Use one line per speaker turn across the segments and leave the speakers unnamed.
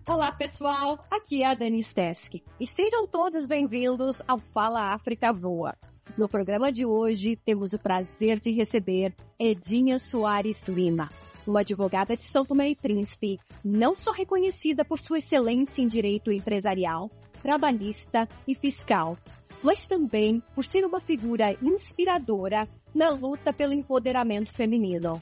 Olá pessoal, aqui é a Dani Stesk e sejam todos bem-vindos ao Fala África Voa. No programa de hoje temos o prazer de receber Edinha Soares Lima, uma advogada de São Tomé e Príncipe, não só reconhecida por sua excelência em direito empresarial, trabalhista e fiscal, mas também por ser uma figura inspiradora na luta pelo empoderamento feminino.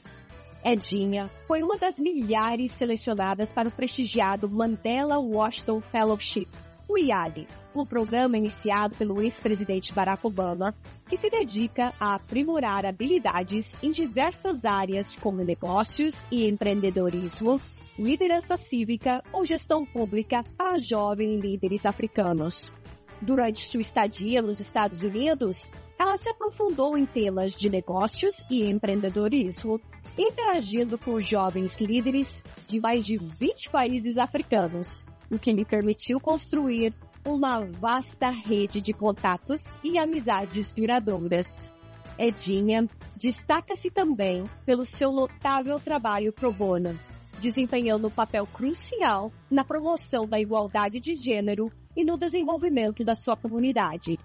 Edinha foi uma das milhares selecionadas para o prestigiado Mandela Washington Fellowship, o IALI, um programa iniciado pelo ex-presidente Barack Obama, que se dedica a aprimorar habilidades em diversas áreas como negócios e empreendedorismo, liderança cívica ou gestão pública para jovens líderes africanos. Durante sua estadia nos Estados Unidos, ela se aprofundou em temas de negócios e empreendedorismo, interagindo com jovens líderes de mais de 20 países africanos, o que lhe permitiu construir uma vasta rede de contatos e amizades duradouras. Edinha destaca-se também pelo seu notável trabalho pro bono, desempenhando um papel crucial na promoção da igualdade de gênero e no desenvolvimento da sua comunidade.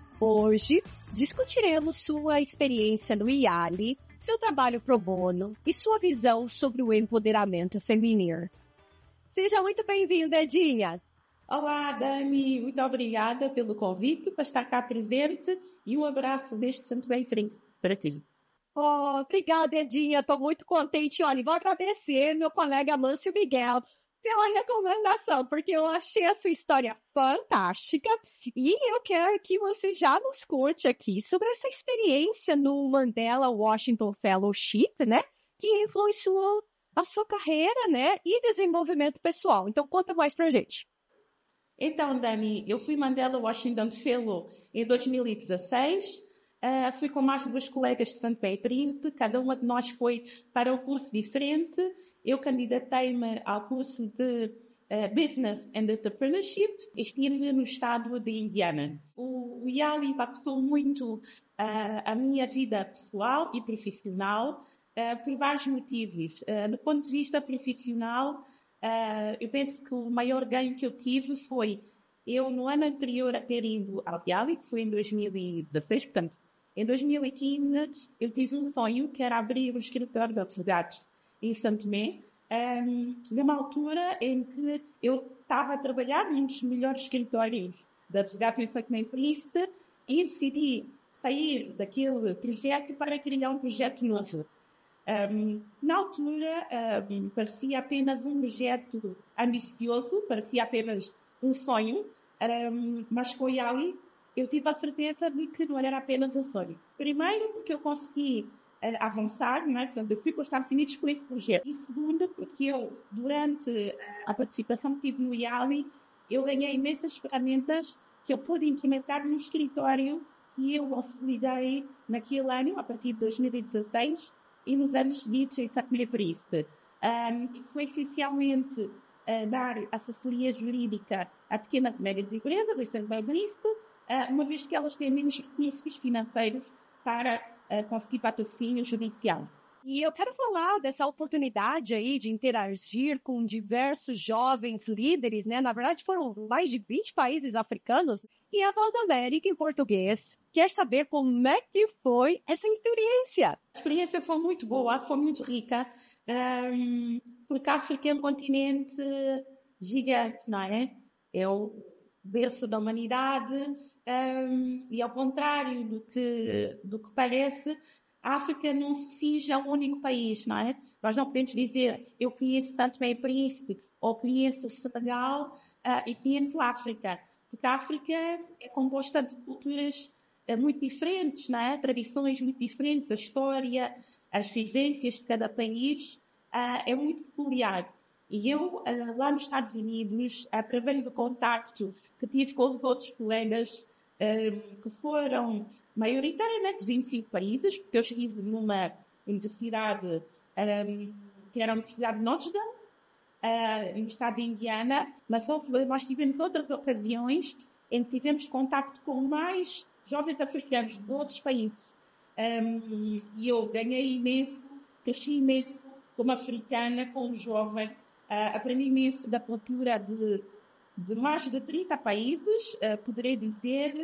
Hoje, discutiremos sua experiência no IALI, seu trabalho pro bono e sua visão sobre o empoderamento feminino. Seja muito bem-vinda, Edinha!
Olá, Dani! Muito obrigada pelo convite para estar cá presente e um abraço deste São Tomé e Príncipe para ti.
Obrigada, Edinha. Estou muito contente. Olha, vou agradecer meu colega Mâncio Miguel pela recomendação, porque eu achei a sua história fantástica e eu quero que você já nos conte aqui sobre essa experiência no Mandela Washington Fellowship, né, que influenciou a sua carreira, né, e desenvolvimento pessoal. Então, conta mais pra gente.
Então, Dani, eu fui Mandela Washington Fellow em 2016. Fui com mais duas colegas de São Tomé e Príncipe, cada uma de nós foi para um curso diferente. Eu candidatei-me ao curso de Business and Entrepreneurship e estive no estado de Indiana. O IALI impactou muito a minha vida pessoal e profissional por vários motivos. Do ponto de vista profissional, eu penso que o maior ganho que eu tive foi eu, no ano anterior a ter ido ao IALI, que foi em 2016, portanto, em 2015, eu tive um sonho que era abrir um escritório de advogados em São Tomé, numa altura em que eu estava a trabalhar num dos melhores escritórios de advogados em São Tomé e Príncipe e decidi sair daquele projeto para criar um projeto novo. Na altura, parecia apenas um projeto ambicioso, parecia apenas um sonho, mas com o IALI eu tive a certeza de que não era apenas um sonho. Primeiro, porque eu consegui avançar, não é? Portanto, eu fui para os Estados Unidos com esse projeto. E segundo, porque eu, durante a participação que tive no IALI, eu ganhei imensas ferramentas que eu pude implementar num escritório que eu consolidei naquele ano, a partir de 2016, e nos anos seguintes em São Tomé e Príncipe. E foi essencialmente dar assessoria jurídica a pequenas e médias empresas em São Tomé e Príncipe, uma vez que elas têm menos recursos financeiros para conseguir patrocínio judicial.
E eu quero falar dessa oportunidade aí de interagir com diversos jovens líderes, né? Na verdade, foram mais de 20 países africanos e a Voz da América em português. Quer saber como é que foi essa experiência?
A experiência foi muito boa, foi muito rica, porque a África é um continente gigante, não é? É o berço da humanidade, e ao contrário do que parece, a África não se cinge a um único país, não é? Nós não podemos dizer, eu conheço São Tomé e Príncipe, ou conheço Senegal, e conheço a África. Porque a África é composta de culturas muito diferentes, não é? Tradições muito diferentes, a história, as vivências de cada país, é muito peculiar. E eu, lá nos Estados Unidos, através do contacto que tive com os outros colegas, que foram maioritariamente de 25 países, porque eu estive numa universidade, que era a Universidade de Notre Dame, no estado de Indiana, mas nós tivemos outras ocasiões em que tivemos contacto com mais jovens africanos de outros países. E eu ganhei imenso, cresci imenso como africana, como jovem, aprendi imenso da cultura de mais de 30 países, poderei dizer,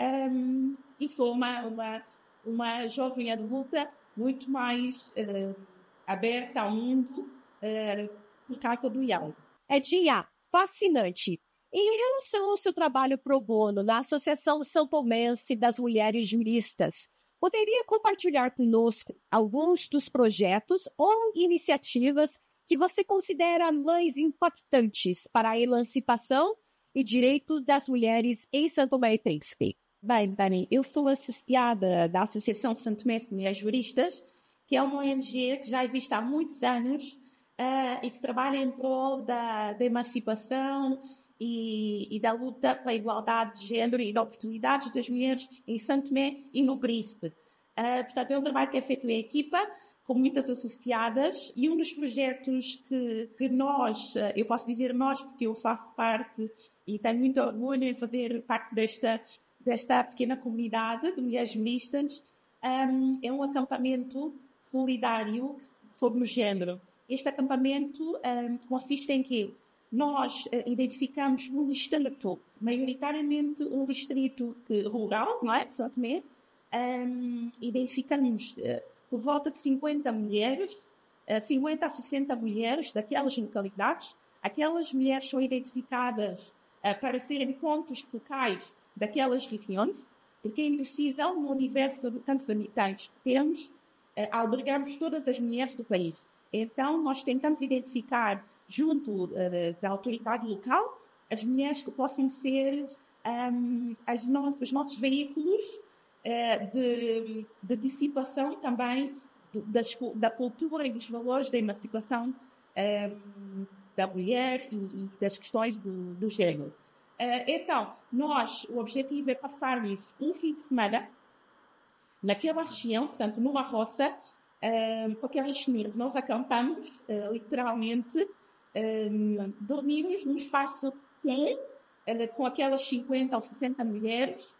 e sou uma jovem adulta muito mais aberta ao mundo por causa do IAL.
Edinha, fascinante. Em relação ao seu trabalho pro bono na Associação Santomense das Mulheres Juristas, poderia compartilhar conosco alguns dos projetos ou iniciativas que você considera mais impactantes para a emancipação e direitos das mulheres em São Tomé e Príncipe?
Bem, Dani, eu sou associada da Associação Santomense de Mulheres Juristas, que é uma ONG que já existe há muitos anos e que trabalha em prol da emancipação e da luta pela igualdade de género e de oportunidades das mulheres em São Tomé e no Príncipe. Portanto, é um trabalho que é feito em equipa, com muitas associadas, e um dos projetos que nós, eu posso dizer nós porque eu faço parte e tenho muito orgulho em fazer parte desta pequena comunidade de mulheres juristas, é um acampamento solidário sobre o género. Este acampamento consiste em que nós identificamos um distrito, maioritariamente um distrito rural, não é? São Tomé. Identificamos por volta de 50 mulheres, 50 a 60 mulheres daquelas localidades. Aquelas mulheres são identificadas para serem pontos focais daquelas regiões, porque é impossível, no universo de tantos habitantes que temos, albergarmos todas as mulheres do país. Então, nós tentamos identificar, junto da autoridade local, as mulheres que possam ser os nossos veículos de dissipação também da cultura e dos valores da emancipação da mulher e das questões do género. Então, o objetivo é passarmos um fim de semana naquela região, portanto, numa roça, com aquelas senhoras. Nós acampamos, literalmente, dormimos num espaço com aquelas 50 ou 60 mulheres,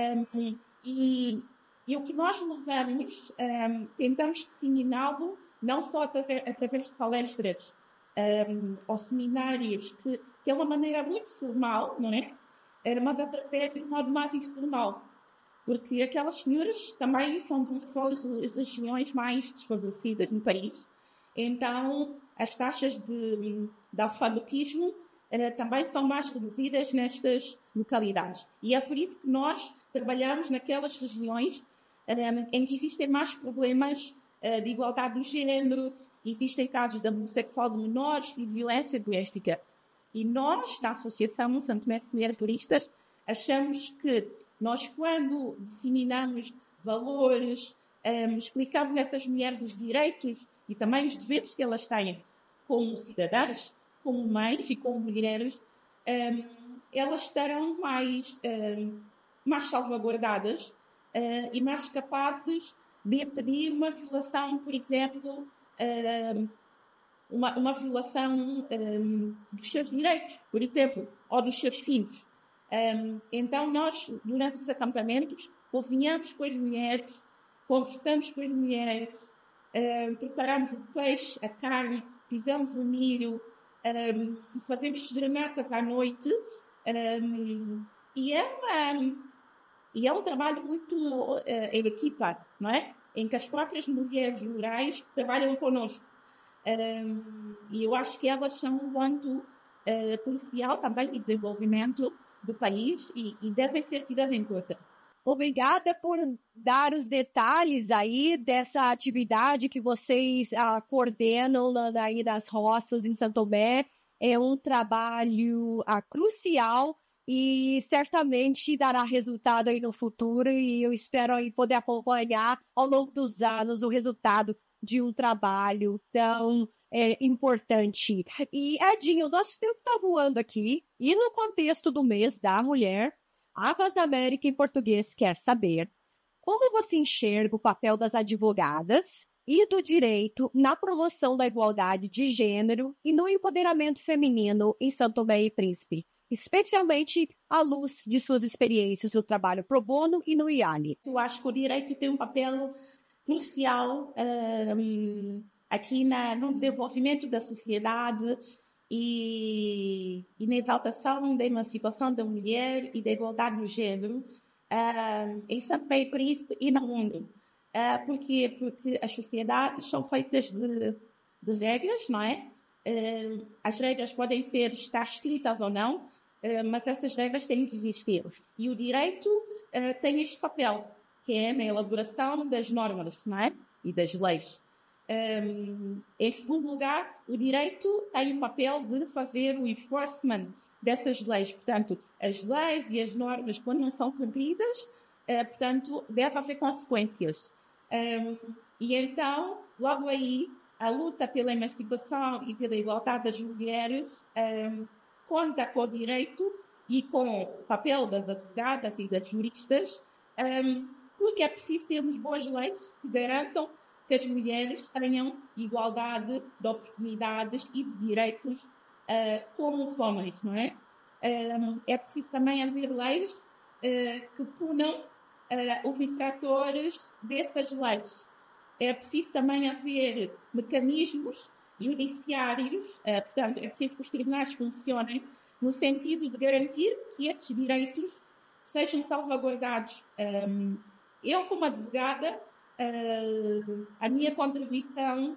e o que nós levamos, tentamos disseminá-lo não só através de palestras ou seminários, que é uma maneira muito formal, não é? Mas através de um modo mais informal. Porque aquelas senhoras também são de das regiões mais desfavorecidas no país. Então, as taxas de alfabetismo também são mais reduzidas nestas localidades. E é por isso que nós trabalhamos naquelas regiões em que existem mais problemas de igualdade do género, existem casos de abuso sexual de menores e de violência doméstica. E nós, da Associação São Tomé de Mulheres Juristas, achamos que nós, quando disseminamos valores, explicamos a essas mulheres os direitos e também os deveres que elas têm como cidadãs, como mães e como mulheres, elas estarão mais salvaguardadas e mais capazes de impedir uma violação, por exemplo, uma violação dos seus direitos, por exemplo, ou dos seus filhos. Então, nós, durante os acampamentos, cozinhamos com as mulheres, conversamos com as mulheres, preparamos o peixe, a carne, fizemos o milho, fazemos serenatas à noite, e é um trabalho muito em equipa, não é? Em que as próprias mulheres rurais trabalham connosco. E eu acho que elas são um ponto crucial também no desenvolvimento do país e devem ser tidas em conta.
Obrigada por dar os detalhes aí dessa atividade que vocês coordenam aí nas roças em São Tomé. É um trabalho crucial e certamente dará resultado aí no futuro, e eu espero aí poder acompanhar ao longo dos anos o resultado de um trabalho tão importante. E, Edinho, nosso tempo está voando aqui, e no contexto do mês da mulher, a Voz da América em Português quer saber como você enxerga o papel das advogadas e do direito na promoção da igualdade de gênero e no empoderamento feminino em São Tomé e Príncipe, especialmente à luz de suas experiências no trabalho pro bono e no IALI.
Eu acho que o direito tem um papel crucial aqui no desenvolvimento da sociedade, e na exaltação da emancipação da mulher e da igualdade do género em Santo Tomé e Príncipe e no mundo. Porquê? Porque as sociedades são feitas de regras, não é? As regras podem estar escritas ou não, mas essas regras têm que existir. E o direito tem este papel, que é na elaboração das normas, não é? E das leis. Em segundo lugar, o direito tem o papel de fazer o enforcement dessas leis. Portanto, as leis e as normas, quando não são cumpridas, portanto, deve haver consequências. E então, logo aí, a luta pela emancipação e pela igualdade das mulheres conta com o direito e com o papel das advogadas e das juristas, porque é preciso termos boas leis que garantam que as mulheres tenham igualdade de oportunidades e de direitos como os homens, não é? É preciso também haver leis que punam os infratores dessas leis. É preciso também haver mecanismos judiciários, portanto, é preciso que os tribunais funcionem no sentido de garantir que estes direitos sejam salvaguardados. Eu, como advogada, a minha contribuição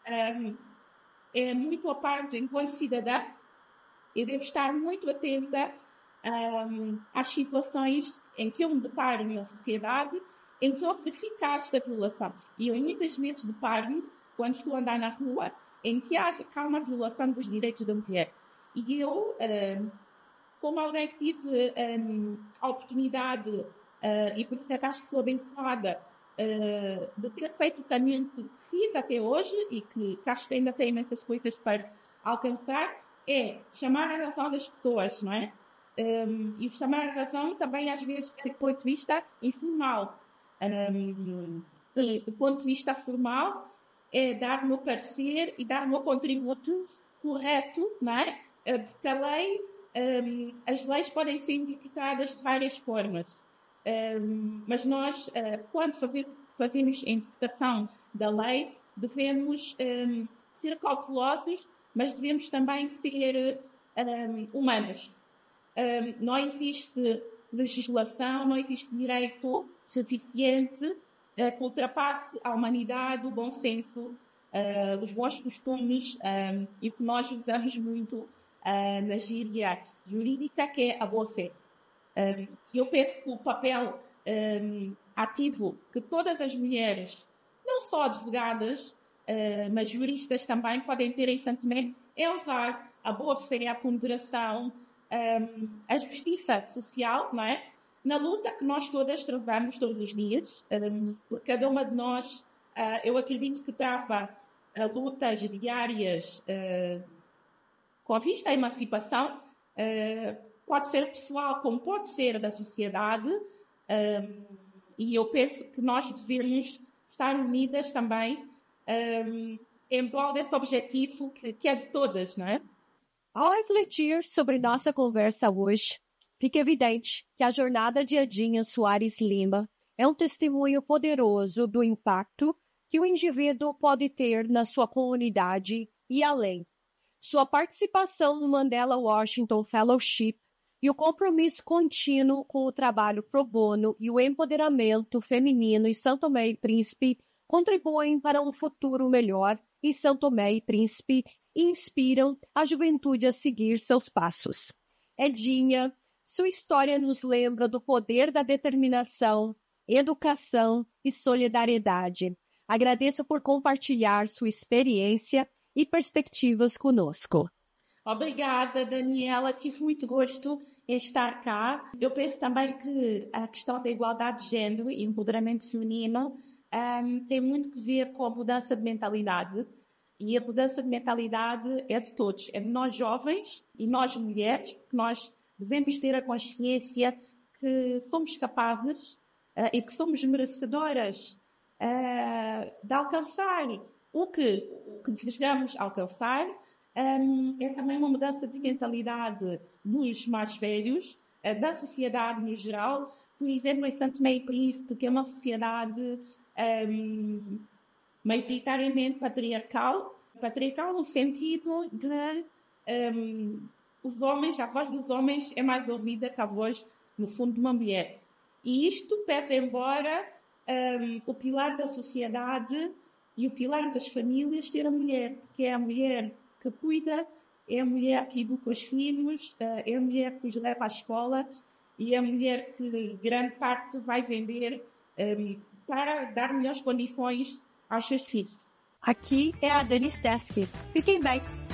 é muito à parte enquanto cidadã. Eu devo estar muito atenta às situações em que eu me deparo na sociedade, em que eu verifico esta violação. E eu muitas vezes deparo-me, quando estou a andar na rua, em que há uma violação dos direitos da mulher. E eu, como alguém que tive a oportunidade, e por isso é que acho que sou abençoada, de ter feito o caminho que fiz até hoje e que acho que ainda tem imensas coisas para alcançar, é chamar a razão das pessoas, não é? E chamar a razão também às vezes do ponto de vista informal. Do ponto de vista formal é dar o meu parecer e dar o meu contributo correto, não é? Porque a lei, as leis podem ser interpretadas de várias formas. Mas nós, quando fazemos a interpretação da lei, devemos ser cautelosos, mas devemos também ser humanos. Não existe legislação, não existe direito suficiente que ultrapasse a humanidade, o bom senso, os bons costumes e que nós usamos muito na gíria jurídica, que é a boa-fé. Eu penso que o papel ativo que todas as mulheres, não só advogadas, mas juristas também podem ter em Santo Tomé, é usar a boa-fé, a ponderação, a justiça social, não é? Na luta que nós todas travamos todos os dias. Cada uma de nós, eu acredito que trava lutas diárias com vista à emancipação, pode ser pessoal como pode ser da sociedade, e eu penso que nós devemos estar unidas também em prol desse objetivo que é de todas, não é?
Ao refletir sobre nossa conversa hoje, fica evidente que a jornada de Edinha Soares Lima é um testemunho poderoso do impacto que o indivíduo pode ter na sua comunidade e além. Sua participação no Mandela Washington Fellowship e o compromisso contínuo com o trabalho pro bono e o empoderamento feminino em São Tomé e Príncipe contribuem para um futuro melhor em São Tomé e Príncipe e inspiram a juventude a seguir seus passos. Edinha, sua história nos lembra do poder da determinação, educação e solidariedade. Agradeço por compartilhar sua experiência e perspectivas conosco.
Obrigada, Daniela. Tive muito gosto em estar cá. Eu penso também que a questão da igualdade de género e empoderamento feminino tem muito que ver com a mudança de mentalidade. E a mudança de mentalidade é de todos, é de nós jovens e nós mulheres, porque nós devemos ter a consciência que somos capazes e que somos merecedoras de alcançar o que desejamos alcançar. É também uma mudança de mentalidade dos mais velhos, da sociedade no geral. Por exemplo, em Santo Tomé e Príncipe, que é uma sociedade maioritariamente patriarcal no sentido de os homens, a voz dos homens é mais ouvida que a voz, no fundo, de uma mulher. E isto pese embora o pilar da sociedade e o pilar das famílias ter a mulher, porque é a mulher que cuida, é a mulher que educa os filhos, é a mulher que os leva à escola e é a mulher que grande parte vai vender para dar melhores condições aos seus filhos.
Aqui é a Dani Stesky. Fiquem bem!